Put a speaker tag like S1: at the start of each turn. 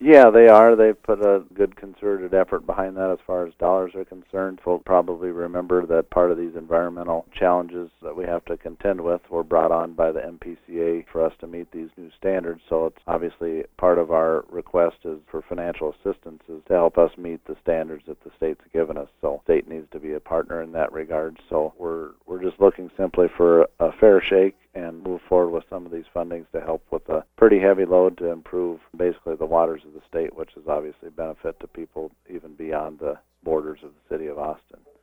S1: Yeah, they are. They've put a good concerted effort behind that as far as dollars are concerned. Folks probably remember that part of these environmental challenges that we have to contend with were brought on by the MPCA for us to meet these new standards. So it's obviously part of our request is for financial assistance is to help us meet the standards that the state's given us. So the state needs to be a partner in that regard. So we're just looking simply for a fair shake and move forward with some of these fundings to help with a pretty heavy load to improve basically the waters of the state, which is obviously a benefit to people even beyond the borders of the city of Austin.